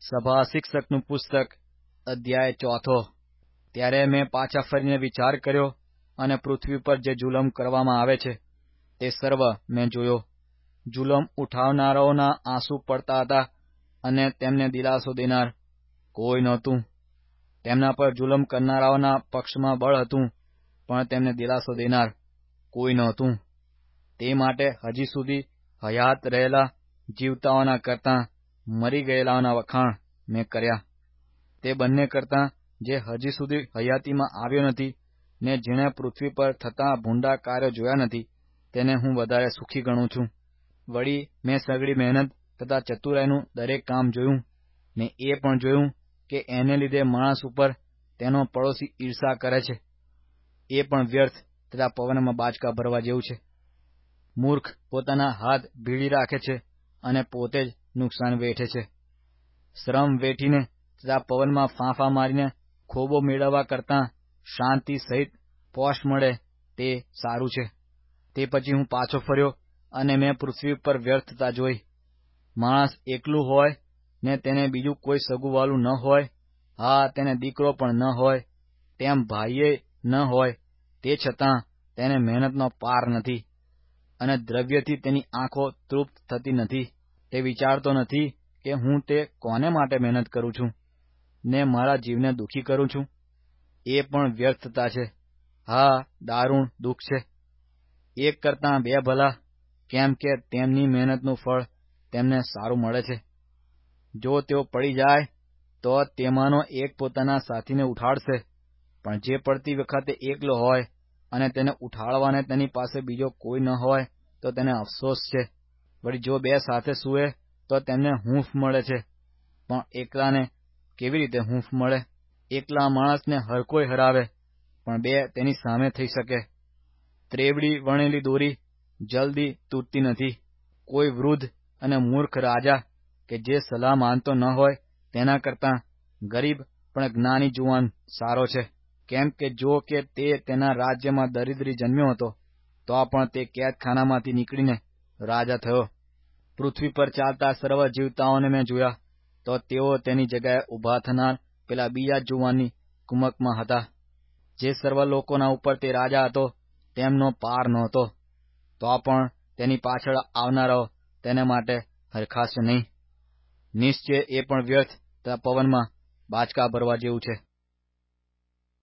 સભા શિક્ષકનું પુસ્તક અધ્યાય 4. ત્યારે મેં પાછા ફરીને વિચાર કર્યો અને પૃથ્વી પર જે જુલમ કરવામાં આવે છે તે સર્વ મેં જોયો. જુલમ ઉઠાવનારાઓના આંસુ પડતા હતા અને તેમને દિલાસો દેનાર કોઈ નહોતું. તેમના પર જુલમ કરનારાઓના પક્ષમાં બળ હતું, પણ તેમને દિલાસો દેનાર કોઈ નહોતું. તે માટે હજી સુધી હયાત રહેલા જીવતાઓના કરતાં મરી ગયેલાઓના વખાણ મેં કર્યા. તે બંને કરતાં જે હજી સુધી હયાતીમાં આવ્યો નથી ને જેણે પૃથ્વી પર થતા ભૂંડા કાર્યો જોયા નથી, તેને હું વધારે સુખી ગણું છું. વળી મેં સઘળી મહેનત તથા ચતુરાઈનું દરેક કામ જોયું, ને એ પણ જોયું કે એને લીધે માણસ ઉપર તેનો પડોશી ઈર્ષા કરે છે. એ પણ વ્યર્થ તથા પવનમાં બાચકા ભરવા જેવું છે. મૂર્ખ પોતાના હાથ ભીડી રાખે છે અને પોતે જ નુકસાન વેઠે છે. શ્રમ વેઠીને તથા પવનમાં ફાંફા મારીને ખોબો મેળવવા કરતાં શાંતિ સહિત પોષ મળે તે સારું છે. તે પછી હું પાછો ફર્યો અને મેં પૃથ્વી પર વ્યર્થતા જોઈ. માણસ એકલું હોય ને તેને બીજું કોઈ સગુવાલું ન હોય, હા તેને દીકરો પણ ન હોય, તેમ ભાઈએ ન હોય, તે છતાં તેને મહેનતનો પાર નથી અને દ્રવ્યથી તેની આંખો તૃપ્ત થતી નથી. તે વિચારતો નથી કે હું તે કોને માટે મહેનત કરું છું ને મારા જીવને દુઃખી કરું છું. એ પણ વ્યર્થતા છે, હા દારૂણ દુઃખ છે. એક કરતાં બે ભલા, કેમ કે તેમની મહેનતનું ફળ તેમને સારું મળે છે. જો તેઓ પડી જાય તો તેમાંનો એક પોતાના સાથીને ઉઠાડશે, પણ જે પડતી વખતે એકલો હોય અને તેને ઉઠાડવાને તેની પાસે બીજો કોઈ ન હોય તો તેને અફસોસ છે. વળી જો બે સાથે સૂવે તો તેમને હૂંફ મળે છે, પણ એકલાને કેવી રીતે હૂંફ મળે? એકલા માણસને હરકોઈ હરાવે, પણ બે તેની સામે થઈ શકે. ત્રેવડી વણેલી દોરી જલ્દી તૂટતી નથી. કોઈ વૃદ્ધ અને મૂર્ખ રાજા કે જે સલાહ માનતો ન હોય તેના કરતાં ગરીબ પણ જ્ઞાની જુવાન સારો છે. કેમ કે જો કે તે તેના રાજ્યમાં દરિદ્રી જન્મ્યો હતો, તો પણ તે કેદખાનામાંથી નીકળીને રાજા થયો. પૃથ્વી પર ચાલતા સર્વ જીવતાઓને મેં જોયા, તો તેઓ તેની જગ્યાએ ઊભા થનાર પેલા બીજા જુવાનની કુમકમાં હતા. જે સર્વ લોકોના ઉપર તે રાજા હતો તેમનો પાર નહોતો, તો પણ તેની પાછળ આવનારાઓ તેને માટે હરખાશે નહીં. નિશ્ચય એ પણ વ્યર્થ તથા પવનમાં બાચકા ભરવા જેવું છે.